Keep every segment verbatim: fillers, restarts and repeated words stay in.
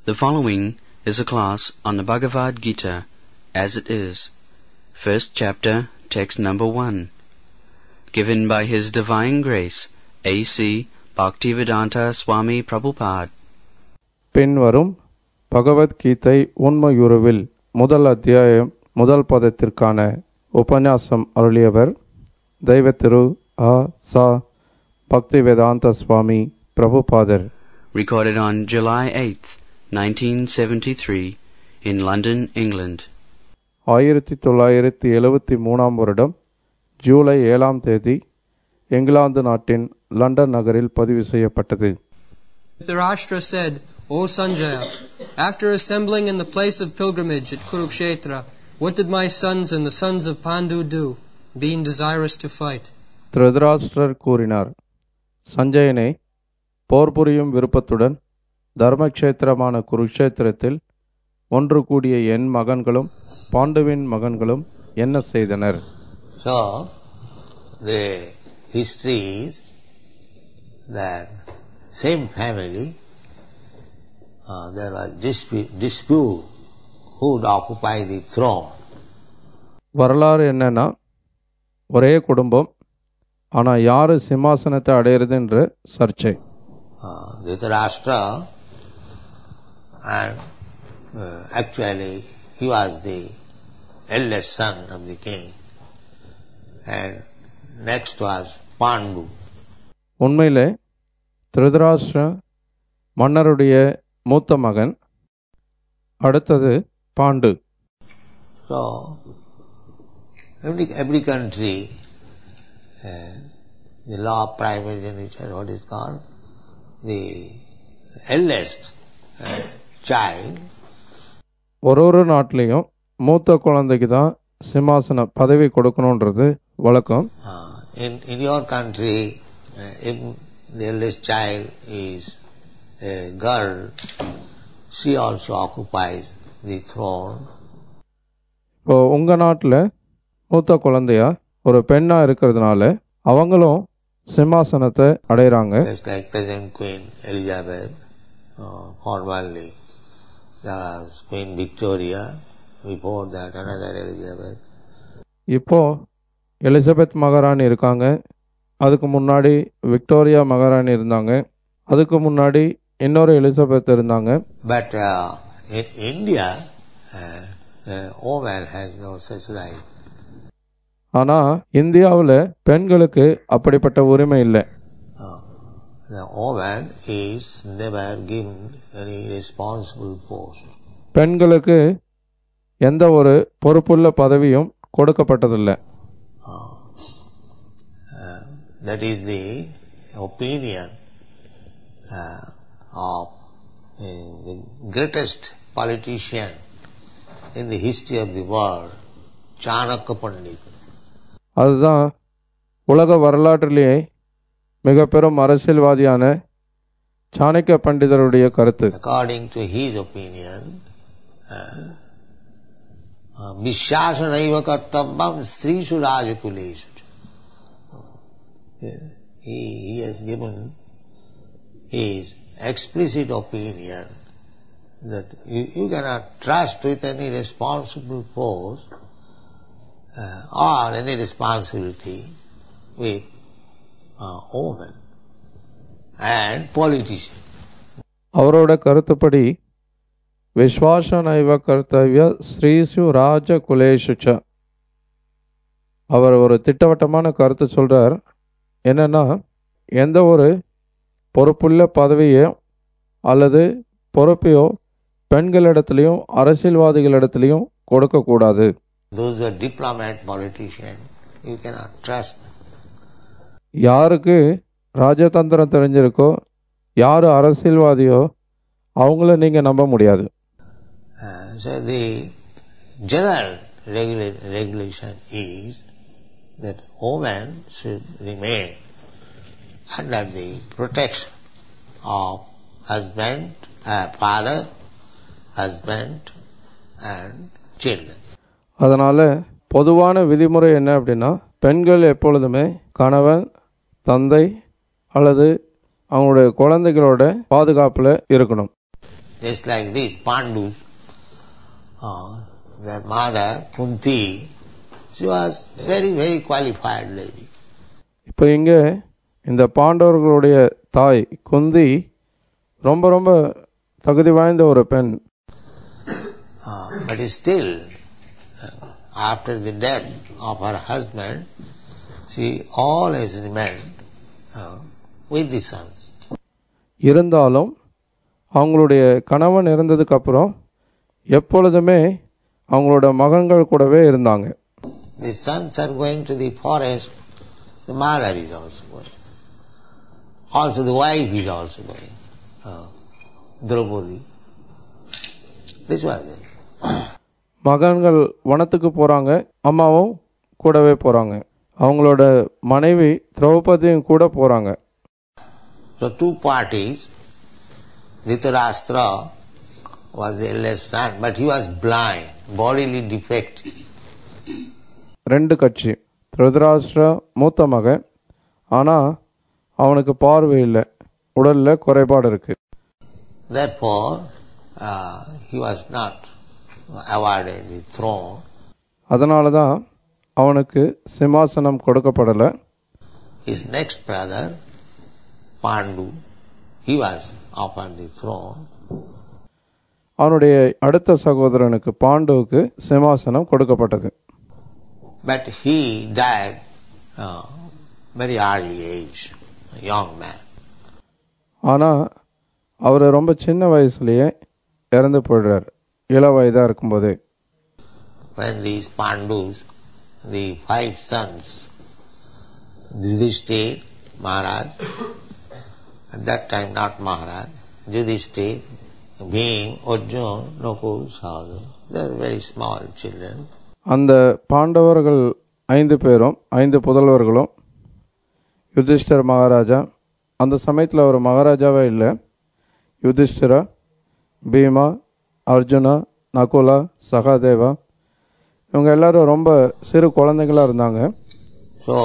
The following is a class on the Bhagavad Gita as it is, first chapter, text number one, given by His Divine Grace, A C Bhaktivedanta Swami Prabhupada. பின்வரும் பகவத் கீதை உண்மையுருவில் முதல் அத்தியாயம் முதல் பதத்திற்கான உபன்யாசம் அருளியவர் தெய்வ திரு ஆ சா பக்திவேதாந்த சுவாமி பிரபுபாதர். Recorded on July eighth, nineteen seventy-three in London, England. ஆயிரத்தி தொள்ளாயிரத்தி எழுபத்தி மூணாம் வருடம் ஜூலை ஏழாம் தேதி இங்கிலாந்து நாட்டின் லண்டன் நகரில் பதிவு செய்யப்பட்டது. Dhritarashtra said, O Sanjaya, after assembling in the place of pilgrimage at Kurukshetra, what did my sons and the sons of Pandu do, being desirous to fight? Dhritarashtra கூறினார், சஞ்சயனே, போர் புரியும் விருப்பத்துடன் தர்மக்ஷேத்திரமான குருக்ஷேத்திரத்தில் ஒன்று கூடிய என் மகன்களும் பாண்டுவின் மகன்களும் என்ன செய்தனர்? So, the history is that same family, uh, there was dispute, dispute who would occupy the throne. வரலாறு என்னன்னா, ஒரே குடும்பம், ஆனா யாரு சிம்மாசனத்தை அடையிறது என்ற சர்ச்சை. Dhritarashtra, and uh, actually he was the eldest son of the king, and next was Pandu. உண்மையிலே திருதராஷ்டிர மன்னருடைய மூத்த மகன், அடுத்தது Pandu. So every every country, uh, the law of primogeniture, what is called, the eldest uh, child. ஒரு ஒரு நாட்டிலையும் மூத்த குழந்தைக்கு தான் சிம்மாசன பதவி கொடுக்கணுன்றது வழக்கம். In in your country, uh, if the eldest child is a girl, she also occupies the throne. இப்போ உங்க நாட்டில் மூத்த குழந்தையா ஒரு பெண்ணா இருக்கிறதுனால அவங்களும் சிம்மாசனத்தை அடைகிறாங்க. Just like present Queen Elizabeth, uh, formerly there was Queen Victoria, before that another Elizabeth. இப்போ எலிசபெத் மகாராணி இருக்காங்க, அதுக்கு முன்னாடி விக்டோரியா மகாராணி இருந்தாங்க, அதுக்கு முன்னாடி இன்னொரு எலிசபெத் இருந்தாங்க. But uh, in India, uh, the woman has no such right. ஆனா இந்தியாவில் பெண்களுக்கு அப்படிப்பட்ட உரிமை இல்லை. The woman is never given any responsible post. பெண்களுக்கு எந்த ஒரு பொறுப்புள்ள பதவியும் கொடுக்கப்பட்டதில்லை. That is the opinion uh, of uh, the greatest politician in the history of the world, Chanakya Pandit. அதுதான் உலக வரலாற்றிலேயே மிக பெரும் அரசியல்வாதியான சாணக்கிய பண்டிதருடைய கருத்து. According to his opinion, Vishyasanaiva kartavyam strishu rajakuleshu. He, he has given his explicit opinion that you, you cannot trust with any responsible post uh, or any responsibility with uh, women and politicians. அவரோட கருத்துப்படி விஸ்வாசனைவ கர்த்தவ்ய ஸ்ரீசு ராஜ குலேஷுச்ச. அவர் ஒரு திட்டவட்டமான கருத்து சொல்றார். என்னன்னா, எந்த ஒரு பொறுப்புள்ள பதவியோ அல்லது பொறுப்பையோ பெண்களிடத்திலையும் அரசியல்வாதிகளிடத்திலையும் கொடுக்கக்கூடாது. Those are diplomat politicians, you cannot trust them. யாருக்கு ராஜதந்திரம் தெரிஞ்சிருக்கோ, யாரு அரசியல்வாதியோ அவங்கள நீங்க நம்ப முடியாது. Uh, so the general regula regulation is that women should remain under the protection of husband, uh, father, husband and children. அதனால பொதுவான விதிமுறை என்ன அப்படின்னா, பெண்கள் எப்பொழுதுமே கணவன், தந்தை அல்லது அவங்களுடைய குழந்தைகளோட பாதுகாப்புல இருக்கணும். just like this, Pandus, uh, their mother, Kunti, she was very, very qualified lady. இப்போ இங்கே இந்த பாண்டவர்களுடைய தாய் குந்தி ரொம்ப ரொம்ப தகுதி வாய்ந்த ஒரு பெண். Uh, but still, uh, after the death of her husband, she always remained uh, with the sons. இருந்தாலும் அவங்களுடைய கணவன் இறந்ததுக்கு அப்புறம் எப்பொழுதுமே அவங்களோட மகன்கள் கூடவே இருந்தாங்க. The sons are going to the forest, the mother is also going. Also the wife is also going. Uh, Draupadi. This was it. மகன்கள் வனத்துக்கு போறாங்க, அம்மாவும் கூடவே போறாங்க. அவங்களோட மனைவி திரௌபதியும் கூட போறாங்க. So two parties. Dhritarashtra was the eldest son, but he was blind, bodily defect. ரெண்டு கட்சி. திருதராஷ்டிரா மூத்த மகன், ஆனா அவனுக்கு பார்வை இல்லை, உடல்ல குறைபாடு இருக்கு. Therefore, uh, he was not awarded the throne. அதனால தான் அவனுக்கு சிம்மாசனம் கொடுக்கப்படலை. His next brother, Pandu, he was offered the throne. அவனுடைய அடுத்த சகோதரனுக்கு பாண்டுவுக்கு சிம்மாசனம் கொடுக்கப்பட்டது. But he died uh, very early age, a young man. ஆனா அவர் ரொம்ப சின்ன வயசுலயே இறந்து போயிடுறார், இள வயதா இருக்கும்போது. When these Pandus, the five sons, Yudhishthira, Maharaj, at that time not Maharaj, Yudhishthira, Bhim, Arjuna, Nakul, Sahadeva, they are very small children. அந்த பாண்டவர்கள் ஐந்து பேரும் ஐந்து புதல்வர்களும் யுதிஷ்டர் மகாராஜா, அந்த சமயத்தில் அவர் மகாராஜாவே இல்லை. யுதிஷ்டிரா, பீமா, அர்ஜுனா, நகுலா, சகாதேவா, இவங்க எல்லாரும் ரொம்ப சிறு குழந்தைகளா இருந்தாங்க. So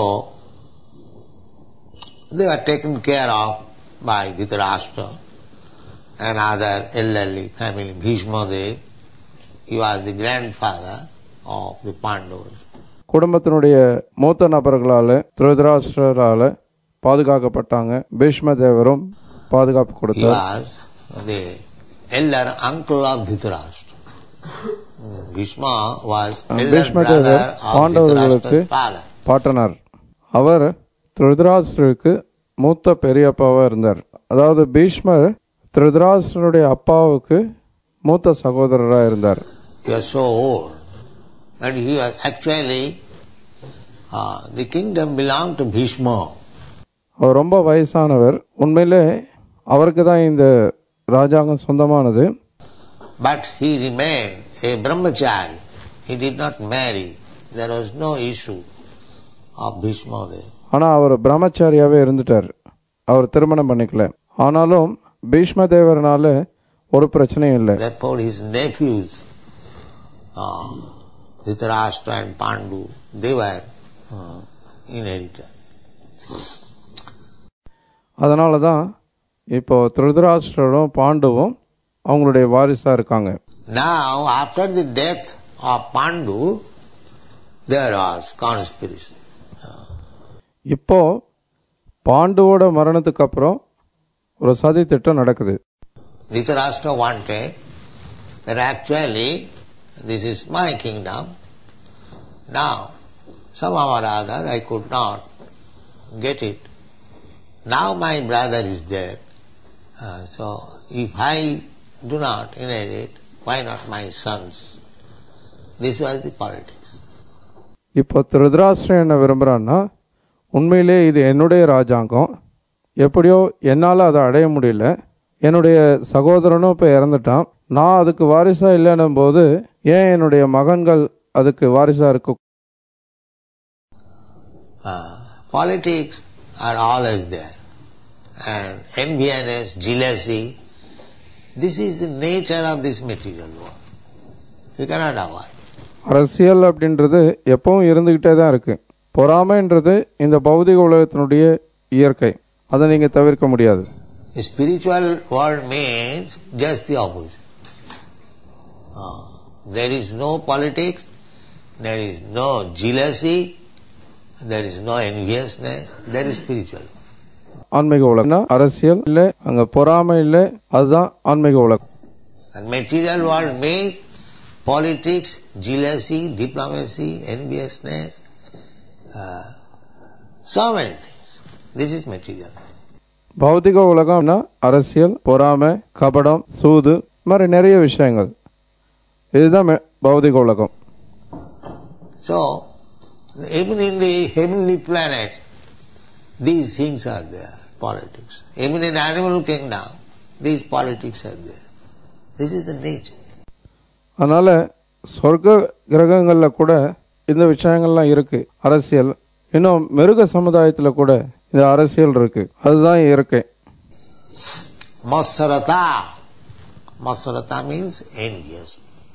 they were taken care of by Dhritarashtra and other elderly family. Bhishma Dev, he was the grandfather of the Pandavas. குடும்பத்தினுடைய மூத்த நபர்களால திருதராஷ்டிரால பாதுகாக்கப்பட்டாங்க. பீஷ்ம தேவரும் பாதுகாப்பு He கொடுத்தார். was the elder uncle of Dhritarashtra. Bhishma was elder Bhishma brother Thevar of பாண்டவர்களுக்கு Dhritarashtra's father. பாட்டனார். அவர் திருதராஷ்டிரருக்கு மூத்த பெரியப்பாவா இருந்தார். அதாவது பீஷ்மர் திருதராஷ்டிரனுடைய அப்பாவுக்கு மூத்த சகோதரராக இருந்தார். He was so old, and he was actually uh, the kingdom belonged to Bhishma. அவர் ரொம்ப வயசானவர். உண்மையிலே அவருக்கு தான் இந்த ராஜாங்கம் சொந்தமானது. But he remained a brahmachari. He did not marry. There was no issue of Bhishma there. ஆனால் அவர் பிரம்மச்சாரியாவே இருந்துட்டார், அவர் திருமணம் பண்ணிக்கல. ஆனாலும் பீஷ்ம தேவரனால ஒரு பிரச்சனையும் இல்லை. Therefore his nephews, uh, Dhritarashtra and Pandu, they were uh, inheritors. அதனால தான் இப்போ திருதராஷ்டிரரும் பாண்டுவும் அவங்களுடைய வாரிசா இருக்காங்க. Now after the death of Pandu, there was conspiracy. இப்போ பாண்டுவோட மரணத்துக்கு அப்புறம் ஒரு சதி திட்டம் நடக்குது. Dhritarashtra wanted that actually this is my kingdom. Now somehow or other I could not get it. Now my brother is dead. Uh, so if I do not inherit, why not my sons? This was the politics. இப்போ திருதராஷ்டிரன் என்ன விரும்புறான்னா, உண்மையிலே இது என்னுடைய ராஜாங்கம், எப்படியோ என்னால் அதை அடைய முடியல, என்னுடைய சகோதரனும் இப்போ இறந்துட்டான், நான் அதுக்கு வாரிசா இல்லைன்னும் போது ஏன் என்னுடைய மகன்கள் அதுக்கு வாரிசா இருக்கு? Uh, politics are always there, and enviness, jealousy, this is the nature of this material world. You cannot avoid. அரசியல் அப்படின்றது எப்பவும் இருந்துகிட்டே தான் இருக்கு. பொறாமைன்றது இந்த பௌதிக உலகத்தினுடைய இயற்கை, அதை நீங்க தவிர்க்க முடியாது. The spiritual world means just the opposite. Uh, there is no politics, there is no jealousy, there is no enviousness, that is spiritual. ஆன்மீக உலகம் அரசியல் இல்லை, அங்க பொறாமை இல்லை, அதுதான் ஆன்மீக உலகம். And material world means politics, jealousy, diplomacy, enviousness, uh, so many things. This is material. பௌதிக உலகம்னா அரசியல், பொறாமை, கபடம், சூது, மாதிரி நிறைய விஷயங்கள். இதுதான் பௌதிக உலகம். So, even in the heavenly planets, these things are there, politics. Even in animal kingdom, these politics are there. This is the nature. அதனால சொர்க்க கிரகங்களில் கூட இந்த விஷயங்கள்லாம் இருக்கு. அரசியல், இன்னும் மிருக சமுதாயத்தில் கூட இந்த அரசியல் இருக்கு. அதுதான் இயற்கை. Matsarata. Matsarata means envious.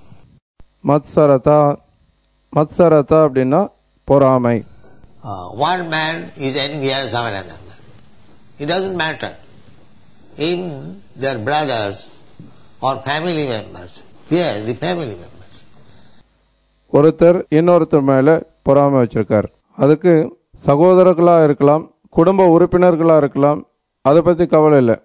மத்சரதா மத்சரதா அப்படின்னா பொறாமை. Uh, one man is envious of another man. It doesn't matter. Even their brothers or family members. Here, the family members. ஒருத்தர் இன்னொருத்தர் மேல பொறாமை வச்சிருக்கார். அதுக்கு சகோதரர்களா இருக்கலாம், குடும்ப உறுப்பினர்களா இருக்கலாம், அதை பத்தி கவலை இல்லை.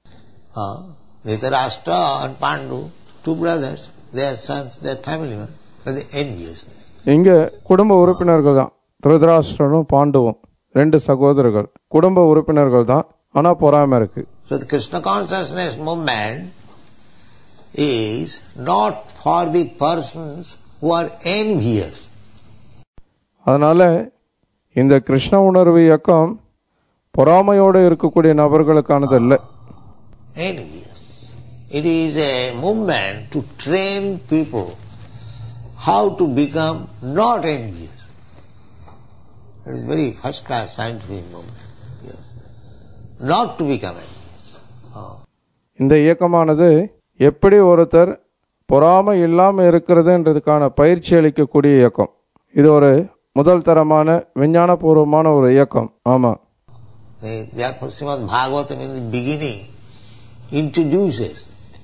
Dhritarashtra and Pandu, two brothers, their sons, their family members, but the enviousness. இங்க குடும்ப உறுப்பினர்கள் தான். திருதராஷ்டிரனும் பாண்டுவும் ரெண்டு சகோதரர்கள், குடும்ப உறுப்பினர்கள் தான், ஆனா பொறாமை இருக்கு. So the Krishna consciousness movement is not for the persons who are envious. அதனால இந்த கிருஷ்ண உணர்வு இயக்கம் பொறாமையோடு இருக்கக்கூடிய நபர்களுக்கானது இல்லை. Envious. It is a movement to train people how to become not envious. It is very first class scientific movement. Yes. Not to become envious. Oh. இந்த இயக்கமானது எப்படி ஒருத்தர் பொறாமை இல்லாமல் இருக்கிறதுன்றதுக்கான பயிற்சி அளிக்கக்கூடிய இயக்கம். இது ஒரு முதல் தரமான விஞ்ஞானபூர்வமான ஒரு இயக்கம். ஆமா. Therefore Srimad Bhagavatam in the beginning introduces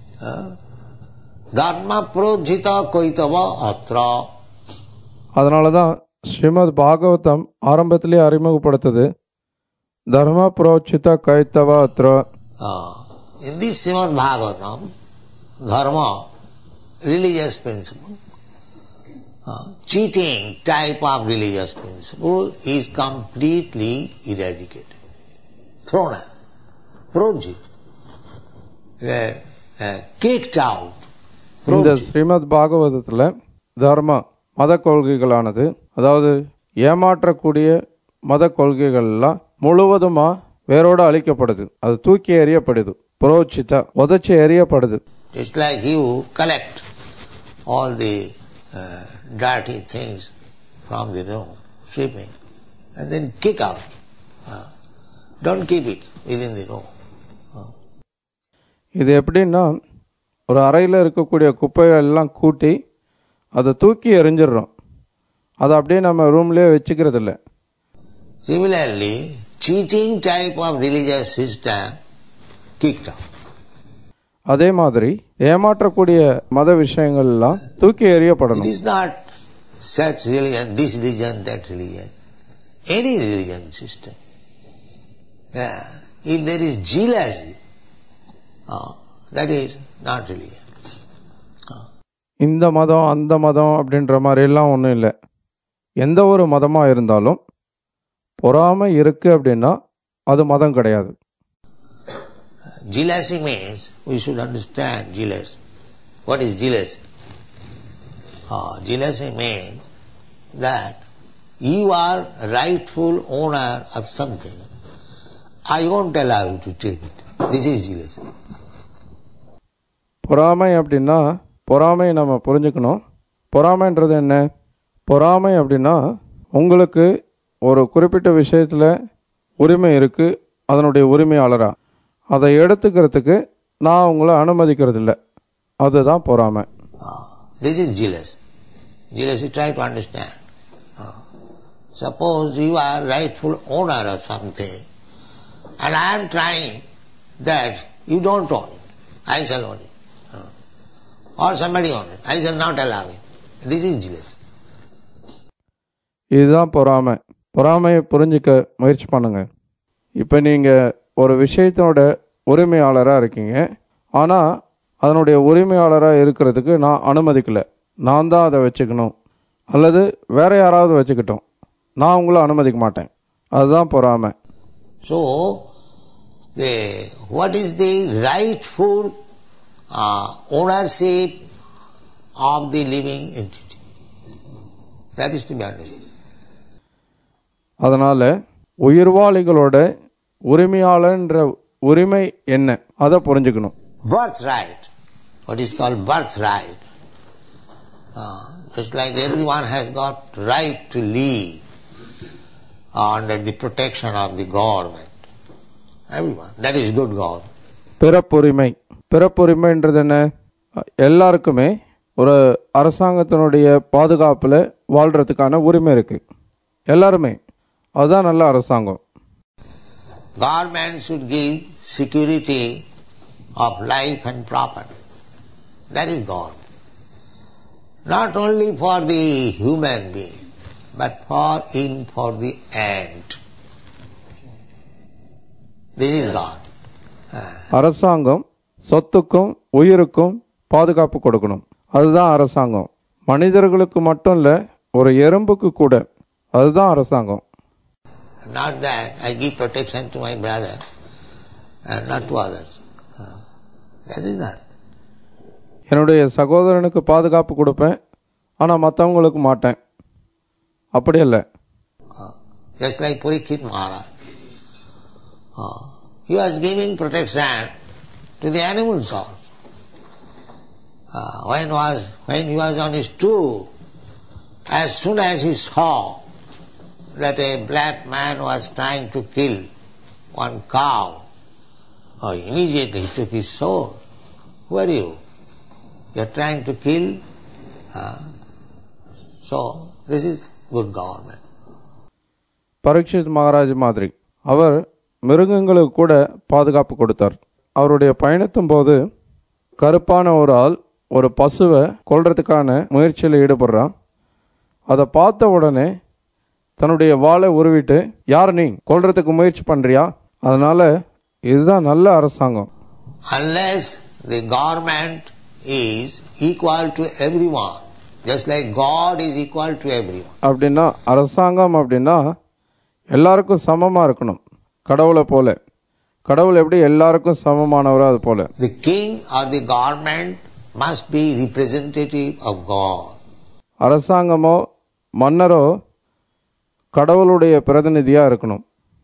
dharma projita kaitava atra. அதனாலதான் ஸ்ரீமத் பாகவதம் ஆரம்பத்திலே அறிமுகப்படுத்தது தர்ம புரோச்சித கைத்தவ அத்ர. In this Srimad Bhagavatam, dharma, religious principle, uh, cheating type of religious principle is completely eradicated, thrown out, projit, uh, uh, kicked out. இந்த ஸ்ரீமத் பாகவதத்தில் தர்ம மத கொள்கைகளானது, அதாவது ஏமாற்றக்கூடிய மத கொள்கைகள் எல்லாம் முழுவதுமா வேரோட அழிக்கப்படுது, அது தூக்கி எறியப்படுது. புரோச்சித உதச்சி எறியப்படுது. It's like you collect all the uh, dirty things from the room, sweeping, and then kick out. Uh, don't keep it within the room. Uh. இது எப்படின்னா, ஒரு அறையில் இருக்கக்கூடிய குப்பைகள் எல்லாம் கூட்டி அதை தூக்கி எறிஞ்சிடுறோம். அதை அப்படியே நம்ம ரூம்லேயே வச்சுக்கிறது இல்லை. Similarly, cheating type of religious system kicked out. அதே மாதிரி ஏமாற்றக்கூடிய மத விஷயங்கள் எல்லாம் தூக்கி எறியப்படணும். It is not such religion, this religion, that religion. Any religion system. Yeah. If there is jealousy, uh, that is not religion. இந்த மதம் அந்த மதம் அப்படின்ற மாதிரி எல்லாம் ஒன்றும் இல்லை. எந்த ஒரு மதமாக இருந்தாலும் பொறாமை இருக்கு அப்படின்னா அது மதம் கிடையாது. Jealousy means, we should understand jealousy. What is jealousy? Uh, jealousy means that you are rightful owner of something. I won't allow you to take it. This is jealousy. பொறாமை அப்படின்னா, பொறாமை நம்ம புரிஞ்சுக்கணும். பொறாமைன்றது என்ன? பொறாமை அப்படின்னா உங்களுக்கு ஒரு குறிப்பிட்ட விஷயத்தில் உரிமை இருக்குது, அதனுடைய உரிமையாளராக அதை எடுத்துக்கிறதுக்கு நான் உங்களை அனுமதிக்கிறது இல்லை, அதுதான் பொறாமை. This is jealousy. Jealousy, try to understand. Suppose you are rightful owner of something and I am trying that You don't own it. I shall own it. Uh, or somebody own it. I shall not allow it. This is jealousy. இதுதான் பொறாமை. பொறாமையை புரிஞ்சிக்க முயற்சி பண்ணுங்க. இப்போ நீங்கள் ஒரு விஷயத்தினோட உரிமையாளராக இருக்கீங்க. ஆனால் அதனுடைய உரிமையாளராக இருக்கிறதுக்கு நான் அனுமதிக்கலை. நான் தான் அதை வச்சுக்கணும், அல்லது வேற யாராவது வச்சுக்கிட்டோம், நான் உங்களை அனுமதிக்க மாட்டேன். அதுதான் பொறாமை. So, the, what is the rightful uh, ownership of the living entity? That is to be understood. அதனால் உயிர்வாளிகளோட உரிமையாளன்ற உரிமை என்ன, அதை புரிஞ்சுக்கணும். Birthright, what is called birthright. Uh, just like everyone has got right to live under the protection of the government. Everyone. That is good government. பிறப்புரிமை. பிறப்புரிமைன்றது என்ன? எல்லாருக்குமே ஒரு அரசாங்கத்தினுடைய பாதுகாப்பில் வாழ்கிறதுக்கான உரிமை இருக்கு. எல்லாருமே. அதுதான் நல்ல அரசாங்கம். Government should give security of life and property. That is God. Not only for the human being, but for in for the ant. This is God. அரசாங்கம் சொத்துக்கும் உயிருக்கும் பாதுகாப்பு கொடுக்கணும். அதுதான் அரசாங்கம். மனிதர்களுக்கு மட்டும் இல்ல, ஒரு எறும்புக்கு கூட. அதுதான் அரசாங்கம். Not that I give protection to my brother and not to others. That is not. என்னுடைய சகோதரனுக்கு பாதுகாப்பு கொடுப்பேன், ஆனால் மற்றவங்களுக்கு மாட்டேன். அப்படி இல்லை. Just like Parikshit Maharaj. Uh, he was giving protection to the animals also. Uh, when, was, when he was on his tour, as soon as he saw that a black man was trying to kill one cow, uh, immediately he took his sword. Who are you? You are trying to kill? Uh, so, this is good government. Parikshit Maharaj மாதிரி அவர் மிருகங்களுக்கு கூட பாதுகாப்பு கொடுத்தார். அவருடைய பயணத்தும் போது கருப்பான ஒரு ஆள் ஒரு பசுவை கொல்றதுக்கான முயற்சியில் ஈடுபடுறான். அதை பார்த்த உடனே தன்னுடைய வாளை உருவிட்டு, யார் நீ கொல்றதுக்கு முயற்சி பண்றியா? அதனால இதுதான் நல்ல அரசாங்கம். Unless the government is equal to everyone, just like God is equal to everyone. அப்படின்னா அரசாங்கம் அப்படின்னா எல்லாருக்கும் சமமா இருக்கணும். கடவுளை போல. கடவுள் எப்படி எல்லாருக்கும் சமமானவரோ அது போல. The king or the government must be representative of God. அரசாங்கமோ மன்னரோ கடவுளுடைய பிரதிநிதியா இருக்கணும்.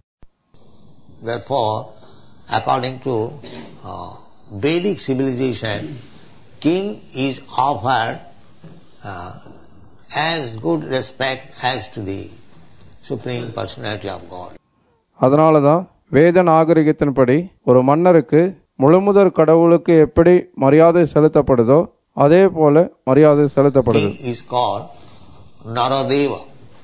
Therefore, according to uh, Vedic civilization, king is offered uh, as good respect as to the Supreme Personality of God. அதனால தான் வேத நாகரிகத்தின்படி ஒரு மன்னருக்கு முழுமுதற் கடவுளுக்கு எப்படி மரியாதை செலுத்தப்படுதோ அதே போல மரியாதை செலுத்தப்படுது. King is called Naradeva.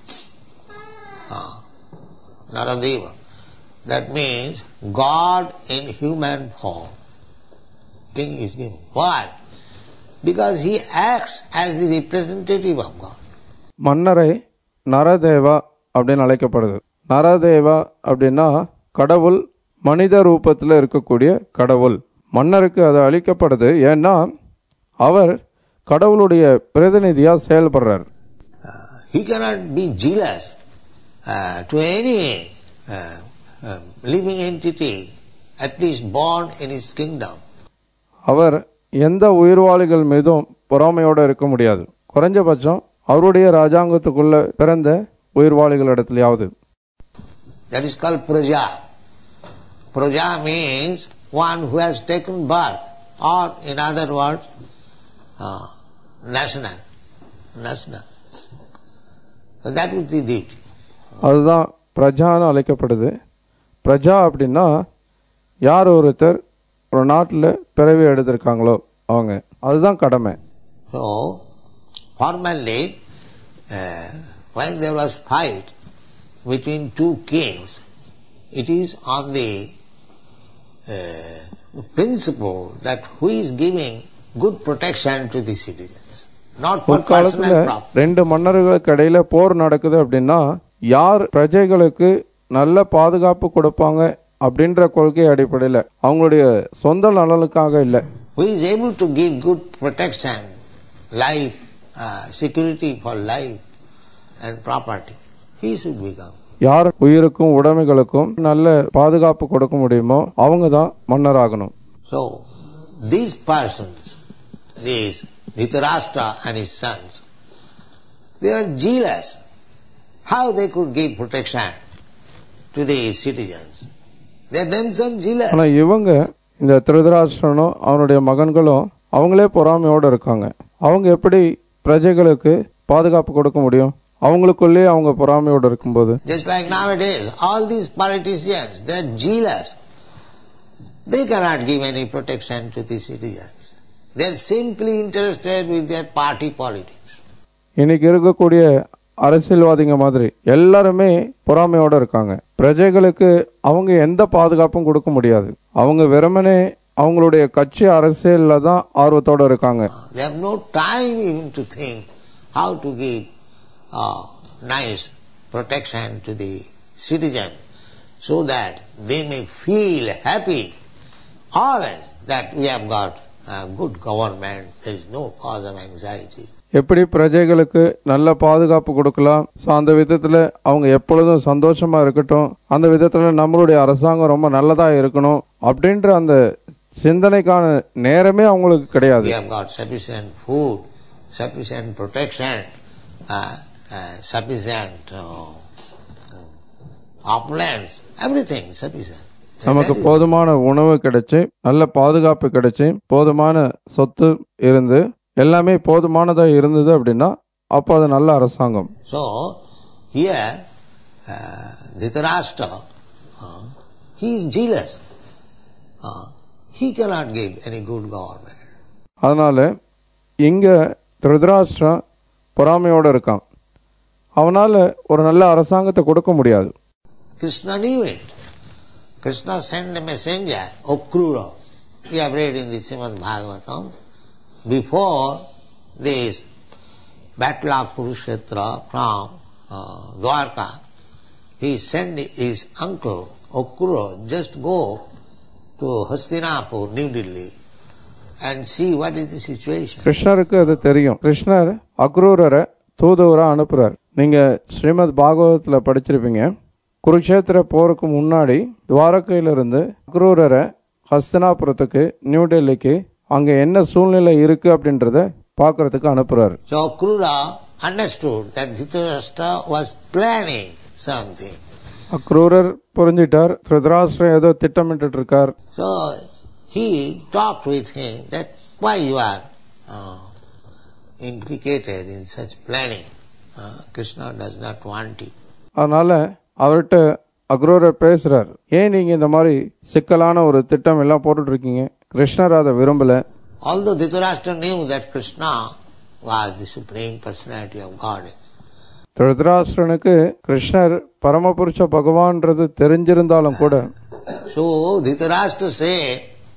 Uh, Naradeva. That means God in human form. King is given. Why? Because he acts as the representative of God. மன்னரை நரதேவா அப்படின்னு அழைக்கப்படுது. நரதேவா அப்படின்னா கடவுள் மனித ரூபத்தில் இருக்கக்கூடிய கடவுள். மன்னருக்கு அது அளிக்கப்படுது. ஏன்னா அவர் கடவுளுடைய பிரதிநிதியா செயல்படுறார். He cannot be jealous uh, to any uh, uh, living entity, at least born in his kingdom. அவர் எந்த உயிர்வாளிகள் மீதும் பொறாமையோடு இருக்க முடியாது. குறைஞ்சபட்சம் அவருடைய ராஜாங்கத்துக்குள்ள பிறந்த உயிர்வாளிகளிடத்திலேயாவது. That is called praja. Praja means one who has taken birth, or in other words, uh, national. National. So that was the duty. அதுதான் பிரஜான்னு அழைக்கப்படுது. பிரஜா அப்படின்னா யார் ஒருத்தர் ஒரு நாட்டில் பிறவி எடுத்திருக்காங்களோ அவங்க. அதுதான் கடமை. So, formerly, uh, when there was fight between two kings, it is on the uh, principle that who is giving good protection to the citizens, not for முற்காலத்துல personal profit. ரெண்டு மன்னர்களுக்கு இடையில போர் நடக்குது அப்படின்னா யார் பிரஜைகளுக்கு நல்ல பாதுகாப்பு கொடுப்பாங்க அப்படின்ற கொள்கை அடிப்படையில், அவங்களுடைய சொந்த நலனுக்காக இல்லை. Who is able to give good protection, life, uh, security for life and property, he should become. யார் உயிருக்கும் உடைமைகளுக்கும் நல்ல பாதுகாப்பு கொடுக்க முடியுமோ அவங்க தான் மன்னராகணும். So these persons, these Dhritarashtra and his sons, they are jealous. How they could give protection to the citizens? They are themselves jealous. ஆனா இவங்க இந்த திருதராஷ்டிரனும் அவனுடைய மகன்களும் அவங்களே பொறாமையோடு இருக்காங்க. அவங்க எப்படி பிரஜைகளுக்கு பாதுகாப்பு கொடுக்க முடியும்? அவங்களுக்குள்ளே அவங்க பொறாமையோடு இருக்கும்போது. Just like nowadays, all these politicians, they are jealous. They cannot give any protection to the citizens. They are simply interested with their party politics. இன்னைக்கு இருக்கக்கூடிய அரசியல்வாதிங்க மாதிரி எல்லாருமே பொறாமையோட இருக்காங்க. பிரஜைகளுக்கு அவங்க எந்த பாதுகாப்பும் கொடுக்க முடியாது. அவங்க வெறுமனே அவங்களுடைய கட்சி அரசியல்ல தான் ஆர்வத்தோட இருக்காங்க. They have no time even to think how to give uh, nice protection to the citizen so that they may feel happy always that we have got a good government. There is no cause of anxiety. எப்படி பிரஜைகளுக்கு நல்ல பாதுகாப்பு கொடுக்கலாம், அந்த விதத்துல அவங்க எப்பொழுதும் சந்தோஷமா இருக்கட்டும், அந்த விதத்துல நம்மளுடைய அரசாங்கம் ரொம்ப நல்லதா இருக்கணும் அப்படின்ற அந்த சிந்தனைக்கான நேரமே அவங்களுக்கு கிடையாது. We have got sufficient food, sufficient protection, uh, uh, sufficient uh, opulence, everything sufficient. நமக்கு போதுமான உணவு கிடைச்சு, நல்ல பாதுகாப்பு கிடைச்சு, போதுமான சொத்து இருந்து, எல்லாமே போதுமானதா இருந்தது அப்படின்னா அப்போ அது நல்ல அரசாங்கம். So here uh, Dhritarashtra, uh, he is jealous. Uh, he cannot give any good government. அதனால இங்க திருதராஷ்டிரா பொறாமையோட இருக்கான். அவனால ஒரு நல்ல அரசாங்கத்தை கொடுக்க முடியாது. Krishna knew it. Krishna sent a messenger, Akrura. You have read in the Srimad Bhagavatam. Before this battle of Kurukshetra from uh, Dwarka, he sent his uncle Akrura, just go to Hastinapur, New Delhi, and see what is the situation. கிருஷ்ணருக்கு அது தெரியும். கிருஷ்ணர் அக்ரூரரை தூதுவரா அனுப்புறார். நீங்க ஸ்ரீமத் பாகவதத்துல படிச்சிருப்பீங்க. குருக்ஷேத்திர போருக்கு முன்னாடி துவாரகையிலிருந்து அக்ரூரரை ஹஸ்தினாபுரத்துக்கு, new டெல்லிக்கு, அங்க என்ன சூழ்நிலை இருக்கு அப்படின்றத பாக்குறதுக்கு அனுப்புறாரு. So Akrura understood that Dhritarashtra was planning something. Akrurar புரிஞ்சிட்டார், Dhritarashtra ஏதோ திட்டமிட்டு இருக்கார். So he talked with him that why you are uh, implicated in such planning. Uh, Krishna does not want it. அதனால அவர்கிட்ட அக்ரூரர் பேசுறார். ஏன் நீங்க இந்த மாதிரி சிக்கலான ஒரு திட்டம் எல்லாம் போட்டுட்டு இருக்கீங்க? கிருஷ்ணர் அதை விரும்பல. Although Dhritarashtra knew that Krishna was the supreme personality of God. திருதராஷ்டிரனுக்கு கிருஷ்ணர் பரமபுருஷ பகவான்ன்றது தெரிஞ்சிருந்தாலும் கூட, So Dhritarashtra said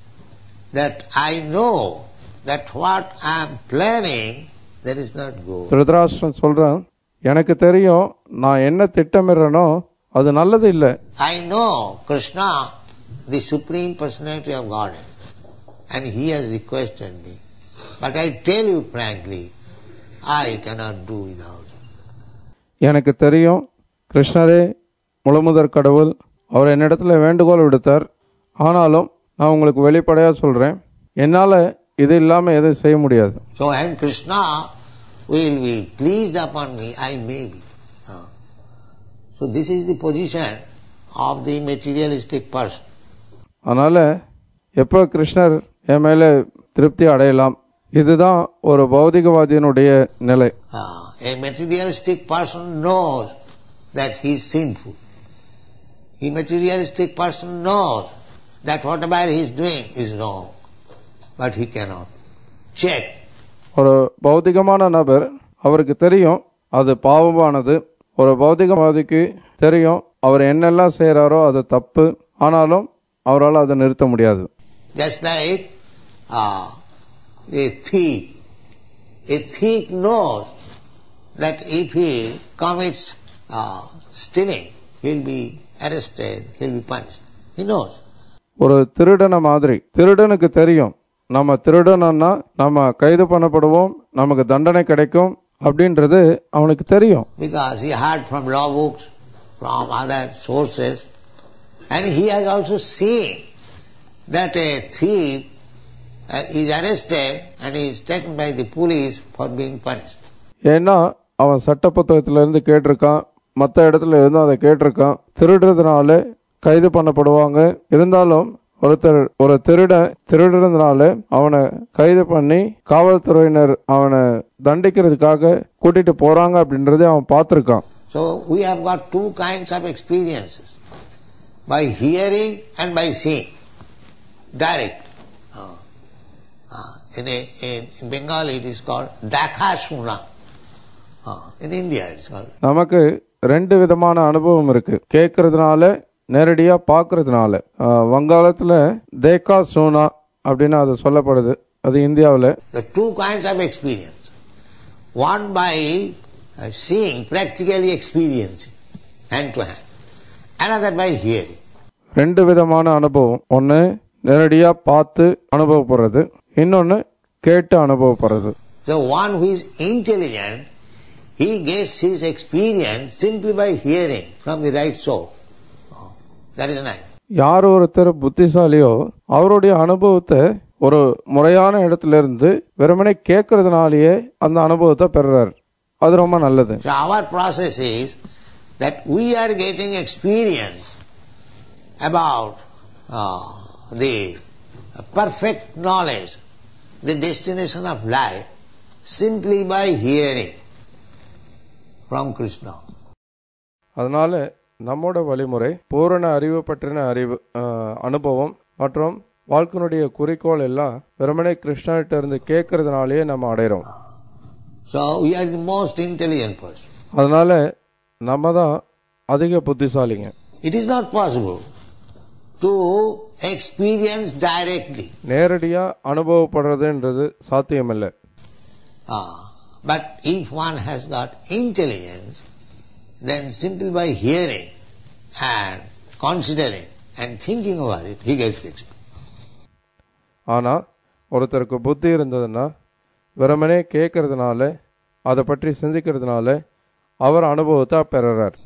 that I know that what I am planning that is not good. Dhritarashtra சொல்றான், எனக்கு தெரியும் நான் என்ன திட்டமிடுறேனோ அது நல்லது இல்லை. I know Krishna, the supreme personality of God, and he has requested me. But I tell you frankly, I cannot do without him. எனக்கு தெரியும் கிருஷ்ணரே முழுமுதற் கடவுள், அவர் என்னிடத்துல வேண்டுகோள் விடுத்தார். ஆனாலும் நான் உங்களுக்கு வெளிப்படையா சொல்றேன், என்னால இது இல்லாம எதுவும் செய்ய முடியாது. So when Krishna will be pleased upon me, I may be. Uh, so this is the position of the materialistic person. அதனால எப்போ கிருஷ்ணர் என் மேல திருப்தி அடையலாம், இதுதான் ஒரு பௌதிகவாதியினுடைய நிலை. Uh, a materialistic person knows that he is sinful. A materialistic person knows that whatever he is doing is wrong, but he cannot check. ஒரு பௌதிகமான நபர், அவருக்கு தெரியும் அது பாவமானது. ஒரு பௌதிகவாதிக்கு தெரியும் அவர் என்னெல்லாம் செய்யறாரோ அது தப்பு, ஆனாலும் அவரால் அதை நிறுத்த முடியாது. Just like uh, a thief. A thief knows that if he commits uh, stealing, he will be arrested, he will be punished. He knows. ஒரு திருடன மாதிரி திருடனுக்கு தெரியும் நம்ம திருடனா நம்ம கைது பண்ணப்படுவோம், நமக்கு தண்டனை கிடைக்கும் அப்படின்றது அவனுக்கு தெரியும். Because he heard from law books, from other sources, and he has also seen that a thief uh, is arrested and is taken by the police for being punished. ஏன்னா அவன் சட்ட புத்தகத்துல இருந்து கேட்டிருக்கான், மற்ற இடத்துல இருந்து அதை கேட்டிருக்கான். திருடுறதுனால கைது பண்ணப்படுவாங்க. இருந்தாலும் ஒருத்தர் ஒரு திருட திருடுறதுனால அவனை கைது பண்ணி காவல்துறையினர் அவனை தண்டிக்கிறதுக்காக கூட்டிட்டு போறாங்க அப்படின்றத அவன் பார்த்திருக்கான். So we have got two kinds of experiences, by hearing and by seeing, direct. Uh, uh, in, a, in, in Bengali it is called dakha shuna. Uh, in India it is called. நமக்கு ரெண்டு விதமான அனுபவம் இருக்கு, கேட்கறதுனால நேரடியா பார்க்கறதுனால. வங்காளத்துல தேக்கா சோனா அப்படின்னு அது சொல்லப்படுது, அது இந்தியாவில். The two kinds of experience, one by uh, seeing, practically experiencing, hand to hand, another by hearing. ரெண்டு விதமான அனுபவம், ஒன்னு நேரடியா பார்த்து அனுபவப்படுறது, இன்னொன்னு கேட்டு அனுபவப்படுறது. So one who is intelligent, he gets his experience simply by hearing from the right source. That is nice. யார் ஒருத்தர் புத்திசாலியோ அவருடைய அனுபவத்தை ஒரு முறையான இடத்துல இருந்து வெறுமனே கேட்கறதுனாலேயே அந்த அனுபவத்தை பெறுறார். அது ரொம்ப நல்லது. So our process is that we are getting experience about uh, the perfect knowledge, the destination of life, simply by hearing from Krishna. அதனால நம்மோட வழிமுறை பூரண அறிவு பற்றின அறிவு அனுபவம் மற்றும் வாழ்க்கையினுடைய குறிக்கோள் எல்லாம் வெறுமனே கிருஷ்ணர்கிட்ட இருந்து கேட்கறதுனாலேயே நம்ம அடைகிறோம். So we are the most intelligent person. அதனால நம்ம தான் அதிக புத்திசாலிங்க. It is not possible to experience directly. நேரடியா அனுபவப்படுறதுன்றது சாத்தியமில்லை. Ah, but if one has got intelligence, then simply by hearing and considering and thinking about it, he gets the experience. ஆனா ஒருத்தருக்கு புத்தி இருந்ததுன்னா வெறுமனே கேட்கறதுனால அதை பற்றி சிந்திக்கிறதுனால அவர் அனுபவத்தை பெறுறார்.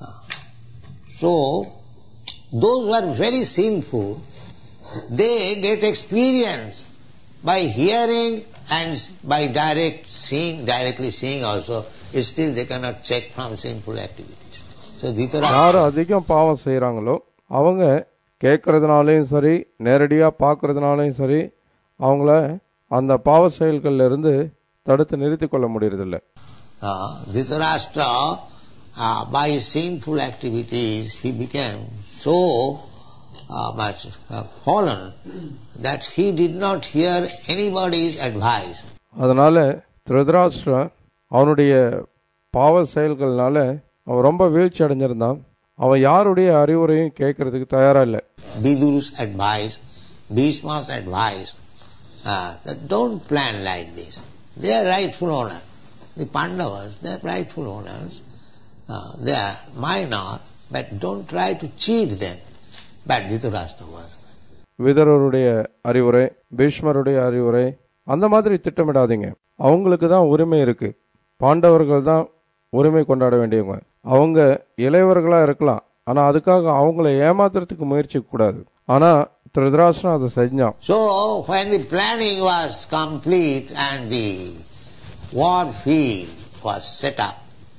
So those who are very sinful, they get experience by hearing and by direct seeing, directly seeing also. Still they cannot check from sinful activities. So யார் அதிகம் பாவம் செய்யறாங்களோ அவங்க கேட்கறதுனாலையும் சரி நேரடியா பார்க்கறதுனாலையும் சரி அவங்கள அந்த பாவ செயல்கள்ல இருந்து தடுத்து நிறுத்திக் கொள்ள முடியறதில்லை. Dhritarashtra, uh, by sinful activities, he became so uh, much uh, fallen that he did not hear anybody's advice. அதனால திருதராஷ்டிரா அவனுடைய பாவ செயல்கள்னால அவன் ரொம்ப வீழ்ச்சி அடைஞ்சிருந்தான். அவன் யாருடைய அறிவுரையும் கேட்கறதுக்கு தயாரா இல்லை. Vidur's advice, Bhishma's advice, uh, that don't plan like this. They are rightful owners. The Pandavas, they are rightful owners. Uh, they are minor, but don't try to cheat them. But Dhritarashtra was. விதுரருடைய அறிவுரை, பீஷ்மருடைய அறிவுரை, அந்த மாதிரி திட்டமிடாதீங்க. அவங்களுக்கு தான் உரிமை இருக்கு. பாண்டவர்கள் தான் உரிமை கொண்டாட வேண்டியவங்க. அவங்க இளையவர்களா இருக்கலாம், ஆனா அதுக்காக அவங்கள ஏமாத்துறதுக்கு முயற்சி கூடாது. ஆனா திருதராஷ்டிரன் அதை செஞ்சான். So when the planning was complete and the war field was set up,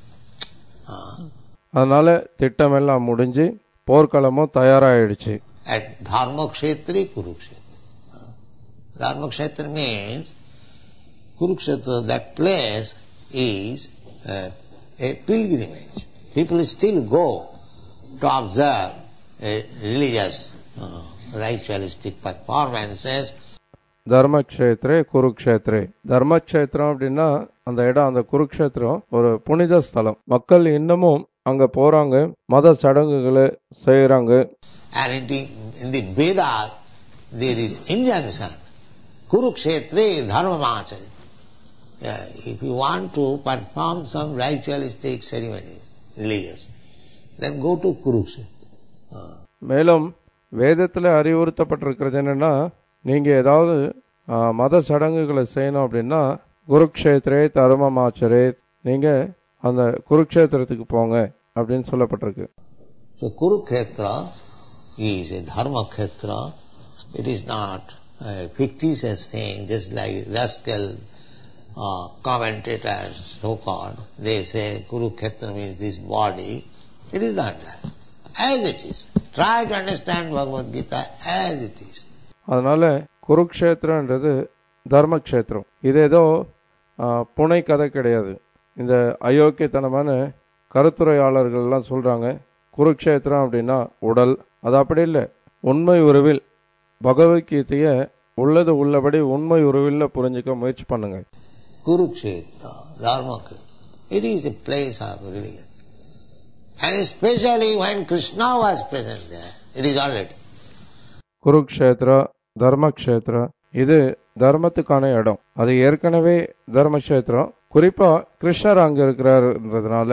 அதனால திட்டம் எல்லாம் முடிஞ்சு போர்க்களமும் தயாராயிடுச்சு. At Dharmakshetri, Kurukshetra. Dharmakshetra means Kurukshetra. That place is uh, a pilgrimage. People still go to observe a religious, uh, ritualistic performances. தர்மக்ஷேத்ரே குருக்ஷேத்ரே. தர்மக்ஷேத்திரம் அப்படின்னா அந்த இடம், அந்த குருக்ஷேத்திரம் ஒரு புனித ஸ்தலம். மக்கள் இன்னமும் அங்க போறாங்க, மத சடங்குகளை செய்யறாங்க. And in the, in the Vedas, there is injunction. Kurukshetre dharmamachari. Yeah, if you want to perform some ritualistic ceremonies, religious, then go to Kurukshetra. Uh. மேலும் வேதத்தில் அறிவுறுத்தப்பட்டிருக்கிறது என்னன்னா, நீங்கள் ஏதாவது மத சடங்குகளை செய்யணும் அப்படின்னா குருக்ஷேத்ரே தர்மமாச்சரே, நீங்கள் அந்த குருக்ஷேத்திரத்துக்கு போங்க அப்படின்னு சொல்லப்பட்டிருக்கு. So Kurukshetra is a dharma kshetra. It is not a fictitious thing, just like rascal uh, commentators, so-called. They say Kurukshetra means this body. It is not that. As it is. Try to understand Bhagavad Gita as it is. அதனால குருக்ஷேத்திரன்றது தர்மக்ஷேத்திரம். இது ஏதோ புனை கதை கிடையாது. இந்த அயோக்கியத்தனமான கருத்துரையாளர்கள்லாம் சொல்றாங்க குருக்ஷேத்திரம் அப்படின்னா உடல். அது அப்படி இல்லை. உண்மை உருவில் பகவத்கீதைய உள்ளது உள்ளபடி உண்மை உருவில் புரிஞ்சுக்க முயற்சி பண்ணுங்க. Kurukshetra, dharma, it is a place of religion. And especially when Krishna was present there, it is already. Kurukshetra Dharmakshetra, இது தர்மத்துக்கான இடம். அது ஏற்கனவே தர்மக்ஷேத்திரம். குறிப்பா கிருஷ்ணர் அங்க இருக்கிறார்ன்றதுனால.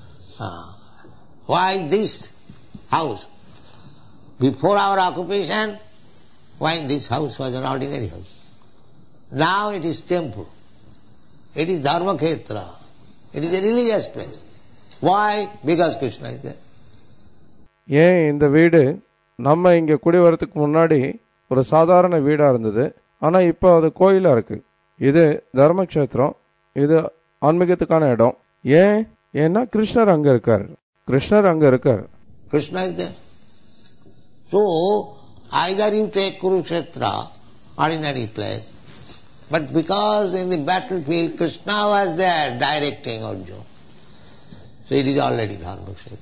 Why this house? Before our occupation, why this house was an ordinary house? Now it is temple. It is dharmakhetra. It is a religious place. Why? Because Krishna is there. ஏன் இந்த வீடு நம்ம இங்க குடி வரதுக்கு முன்னாடி ஒரு சாதாரண வீடா இருந்தது, ஆனா இப்போ அது கோயிலா இருக்கு. இது தர்மக்ஷேத்திரம், இது ஆன்மீகத்துக்கான இடம். ஏன்? ஏன்னா கிருஷ்ணர் அங்க இருக்காரு. கிருஷ்ணர் அங்க இருக்காரு. Krishna is there. So either you take Kurukshetra, ordinary place, but because in the battlefield Krishna was there directing Arjuna, so it is already Dharmakshetra.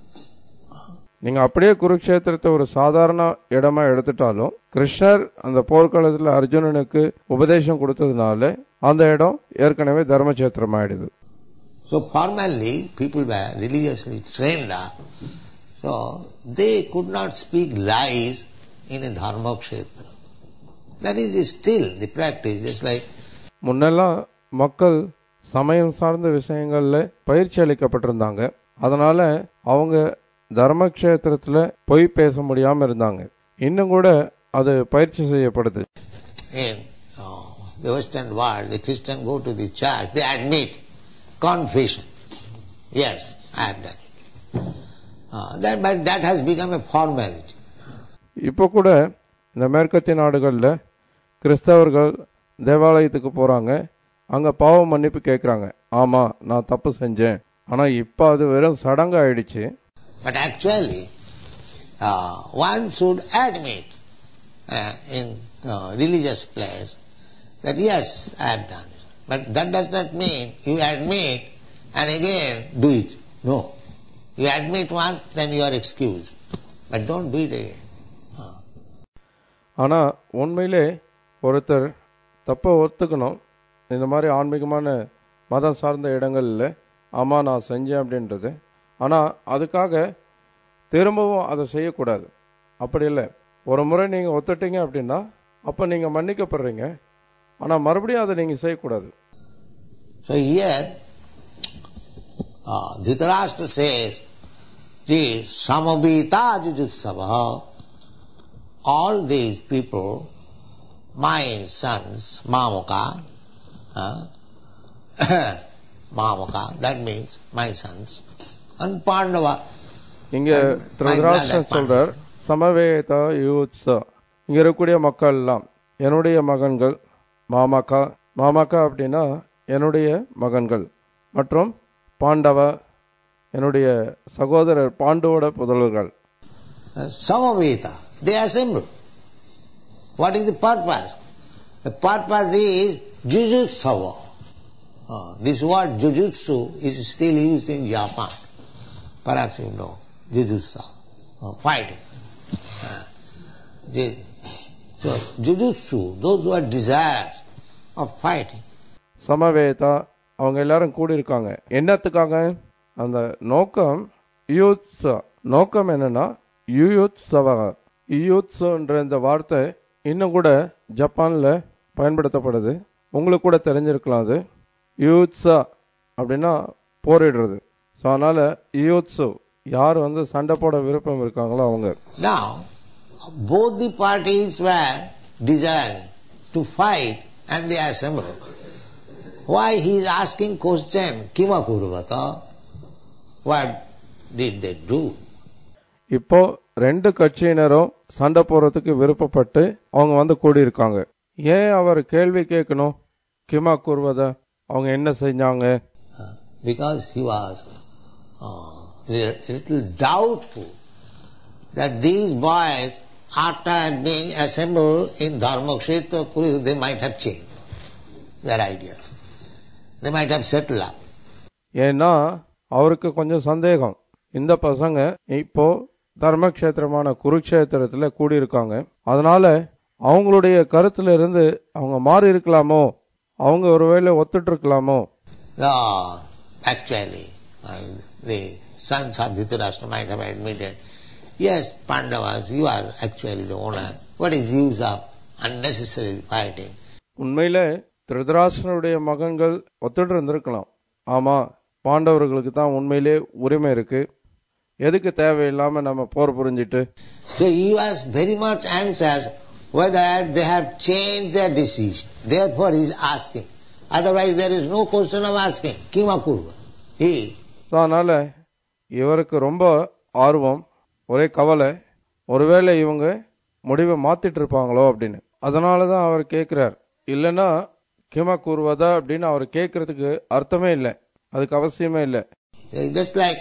நீங்க அப்படியே குருக்ஷேத்திரத்தை ஒரு சாதாரண இடமா எடுத்துட்டாலும் கிருஷ்ணர் அந்த போர்க்களத்தில் அர்ஜுனனுக்கு உபதேசம் கொடுத்ததுனால அந்த இடம் ஏற்கனவே தர்மக்ஷேத்திரம் ஆயிடுது. So formally people were religiously trained up, so they could not speak lies in a Dharmakshetra. That is still the practice, just like முன்னெல்லாம் மக்கள் சமயம் சார்ந்த விஷயங்கள்ல பயிற்சி அளிக்கப்பட்டிருந்தாங்க. அதனால அவங்க தர்மக்ஷேத்திரத்துல பொய் பேச முடியாம இருந்தாங்க. இன்னும் கூட அது பயிற்சி செய்யப்படுது. In uh, the Western world, the Christians go to the church, they admit confession. Yes, I have done it. Uh, that, but that has become a formality. இப்போ கூட இந்த மேற்கத்திய நாடுகளில் கிறிஸ்தவர்கள் தேவாலயத்துக்கு போறாங்க, அங்க பாவ மன்னிப்பு கேட்கறாங்க. ஆமா, நான் தப்பு செஞ்சேன். ஆனா இப்போ அது வெறும் சடங்கு ஆயிடுச்சு. But actually, uh, one should admit uh, in uh, religious place that yes, I have done it. But that does not mean you admit and again do it. No. You admit once, then you are excused. But don't do it again. ஆனா உண்மையிலே ஒருத்தர் தப்ப ஒத்துக்கணும். இந்த மாதிரி ஆன்மீகமான மதம் சார்ந்த இடங்கள்ல ஆமா நான் செஞ்சேன் அப்படின்றது. ஆனா அதுக்காக திரும்பவும் அதை செய்யக்கூடாது. அப்படி இல்லை. ஒரு முறை நீங்க ஒத்துட்டீங்க அப்படின்னா அப்ப நீங்க மன்னிக்கப்படுறீங்க. ஆனா மறுபடியும் அதை நீங்க செய்யக்கூடாது. So here uh, Dhritarashtra says, "Ji samavita jujutsava." All these people, my sons, Mamaka, uh, Mamaka, that means my sons, and Pandava. இங்க திருதராஷ்டிரன் சொல்றார், சமவேத யூத்ஸ, இங்க இருக்கக்கூடிய மக்கள் எல்லாம் என்னுடைய மகன்கள். மாமகா, மாமகா அப்படின்னா என்னுடைய மகன்கள். மற்றும் பாண்டவ, என்னுடைய சகோதரர் பாண்டுவோட புதல்வர்கள். Samaveta, they assemble. What is the purpose? The purpose is Jujutsava. Uh, this word Jujutsu is still used in Japan. Perhaps you know. Jujutsu, uh, fighting. Uh, so, Jujutsu, those who are desirous of fighting. சமவேதா, அவங்க எல்லாரும் கூடி இருக்காங்க. என்னத்துக்காக? அந்த நோக்கம் யூத்ஸ. நோக்கம் என்னன்னா யுயுத்சவ. யுயுத்ஸன்ற இந்த வார்த்தை இன்னும் கூட ஜப்பானில் பயன்படுத்தப்படுது. உங்களுக்கு கூட தெரிஞ்சிருக்கலாம். அது யூத்ஸா அப்படின்னா போரிடுறது. ஸோ அதனால் யூத்ஸு யார் வந்து சண்டை போட விருப்பம் இருக்காங்களோ அவங்க. Now, both the parties were desiring to fight and they assembled. Why he is asking question, Kima Kurvata? What did they do? இப்போ ரெண்டு கட்சியினரும் சண்டை போறதுக்கு விருப்பப்பட்டு அவங்க வந்து கூடியிருக்காங்க. ஏன் அவர் கேள்வி கேட்கணும்? கிமா கூறுவத அவங்க என்ன செஞ்சாங்க? Because he was uh, a little doubtful that these boys, after being assembled in Dharmakshetra, they might have changed their ideas. They might have settled up. ஏன்னா அவருக்கு கொஞ்சம் சந்தேகம். இந்த பசங்க இப்போ தர்மக்ஷேத்திரமான குருக்ஷேத்திரத்தில் கூடியிருக்காங்க. அதனால அவங்களுடைய கருத்துல இருந்து அவங்க மாறி இருக்கலாமோ, அவங்க ஒருவேளை ஒத்துட்டு இருக்கலாமோ. No, actually, uh, the sons of Dhritarashtra might have admitted, yes, Pandavas, you are actually the owner. What is the use of unnecessary fighting? உண்மையில திருதராஷ்டிரனுடைய மகன்கள் ஒத்துட்டு இருந்திருக்கலாம். ஆமா, பாண்டவர்களுக்கு தான் உண்மையிலே உரிமை இருக்கு, எதுக்கு தேவையில்லாம நம்ம போர் புரிஞ்சிட்டு. So he was very much anxious whether they have changed their decision. Therefore he is asking. Otherwise there is no question of asking. Kima kurva? He. அதனால இவருக்கு ரொம்ப ஆர்வம், ஒரே கவலை, ஒருவேளை இவங்க முடிவை மாத்திட்டு இருப்பாங்களோ அப்படின்னு. அதனாலதான் அவர் கேட்கிறார். இல்லைன்னா கிமா கூறுவதா அப்படின்னு அவர் கேட்கறதுக்கு அர்த்தமே இல்லை, அதுக்கு அவசியமே இல்லை. Just like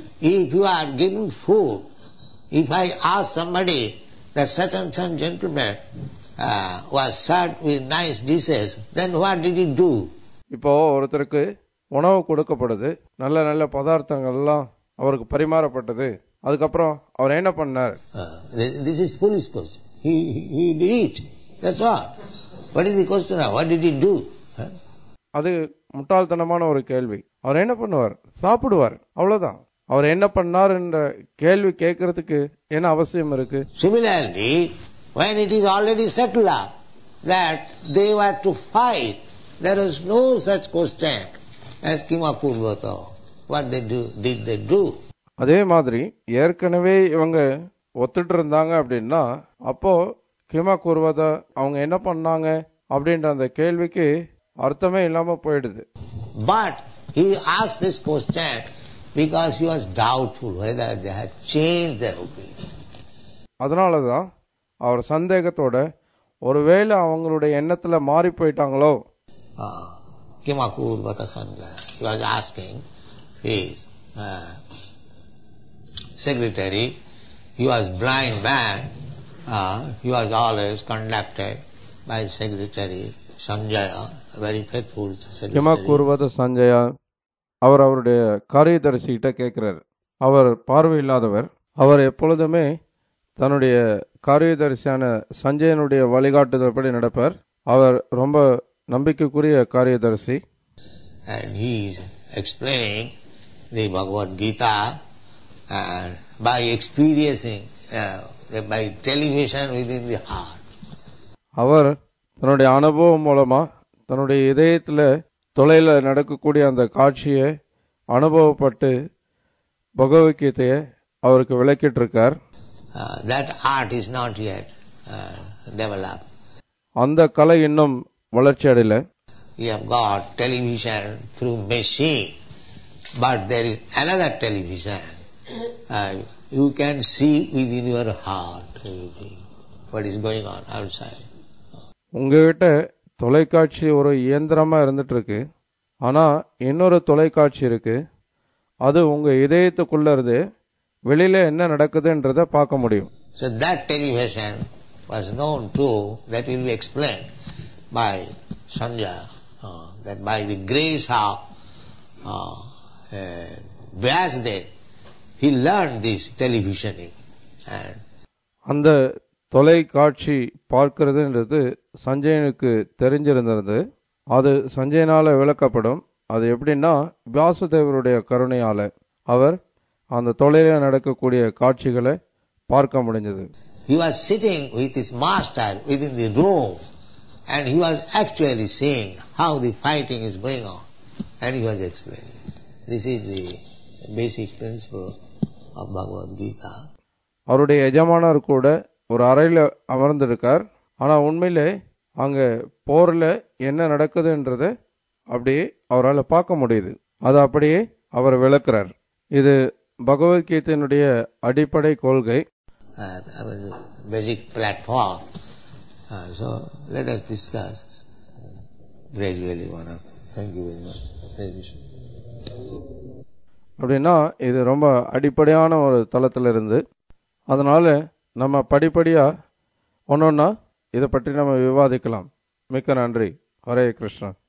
if you are giving food, if I ask somebody that such and such gentleman uh, was served with nice dishes, then what did he do? இப்போ ஒருத்தருக்கு உணவு கொடுக்கப்படுது, நல்ல நல்ல பதார்த்தங்கள் எல்லாம் அவருக்கு பரிமாறப்பட்டது, அதுக்கப்புறம் அவர் என்ன பண்ணார்? This is foolish question. He he will eat. That's all. What is the question? What did he do? Huh? அது முட்டாள்தனமான ஒரு கேள்வி. அவர் என்ன பண்ணுவார்? சாப்பிடுவார், அவ்வளவுதான். அவர் என்ன பண்ணார் என்ற கேள்வி கேட்கறதுக்கு என்ன அவசியம் இருக்கு? Similarly, when it is already settled up that they were to fight, there is no such question as Kima Kurvata. What they do, did they do? அதே மாதிரி ஏற்கனவே இவங்க ஒத்துட்டு இருந்தாங்க அப்படின்னா அப்போ கிமா கூறுவத அவங்க என்ன பண்ணாங்க அப்படின்ற அந்த கேள்விக்கு அர்த்தமே இல்லாம போயிடுது. But he asked this question because he was doubtful whether they had changed their opinion. அதனாலதான் அவர் சந்தேகத்தோட ஒருவேளை அவங்களுடைய எண்ணத்துல மாறி போயிட்டாங்களோ. Kima Kurvata Sanjaya, he was asking his uh, secretary, he was blind man, uh, he was always conducted by secretary Sanjaya, a very faithful secretary. Keema கூறுவத Sanjaya அவர் அவருடைய காரியதரிசிகிட்ட கேட்கிறார். அவர் பார்வை இல்லாதவர். அவர் எப்பொழுதுமே தன்னுடைய காரியதரிசியான சஞ்சயனுடைய வழிகாட்டுதல்படி நடப்பார். அவர் ரொம்ப நம்பிக்கைக்குரிய காரியதரிசி. And he is explaining the Bhagavad Gita uh, by experiencing uh, by television within the heart. அவர் தன்னுடைய அனுபவம் மூலமா தன்னுடைய இதயத்தில் தொலைல நடக்கக்கூடிய அந்த காட்சியை அனுபவப்பட்டு பகவத்கீதையை அவருக்கு விளக்கிட்டு இருக்கார். That art is not yet uh, developed. அந்த கலை இன்னும் வளர்ச்சி அடையல. You have got television through machine, but there is another television. Uh, you can see within your heart everything, what is going on outside. உங்ககிட்ட தொலைக்காட்சி ஒரு இயந்திரமா இருந்துட்டு இருக்கு, ஆனா இன்னொரு தொலைக்காட்சி இருக்கு, அது உங்க இதயத்துக்குள்ள இருந்து வெளியில என்ன நடக்குதுன்றத பார்க்க முடியும். So that television was known too, that will be explained by Sanjaya, uh, that by the grace of uh, uh, Vyasdev, he learned this televisioning. And அந்த தொலைக்காட்சி பார்க்கிறதுன்றது சஞ்சயனுக்கு தெரிஞ்சிருந்தது. அது சஞ்சயனால விளக்கப்படும். அது எப்படின்னா வியாசதேவருடைய கருணையால அவர் அந்த தொலைல நடக்கக்கூடிய காட்சிகளை பார்க்க முடிஞ்சது. He was sitting with his master within the room, and he was actually seeing how the fighting is going on, and he was explaining. This is the basic principle of Bhagavad Gita. அவருடைய எஜமானர் கூட ஒரு அறையில் அமர்ந்திருக்கார். ஆனால் உண்மையிலே அங்கே போரில் என்ன நடக்குதுன்றதை அப்படியே அவரால் பார்க்க முடியுது. அது அப்படியே அவர் விளக்குறார். இது பகவத்கீதையினுடைய அடிப்படை கொள்கை. Basic platform. Uh, so let us discuss gradually one of. Thank you very much. Thank you. அப்படின்னா இது ரொம்ப அடிப்படையான ஒரு தளத்தில் இருந்து, அதனால நம்ம படிப்படியாக ஒன்றொன்னா இதை பற்றி நம்ம விவாதிக்கலாம். மிக்க நன்றி. ஹரே கிருஷ்ணா.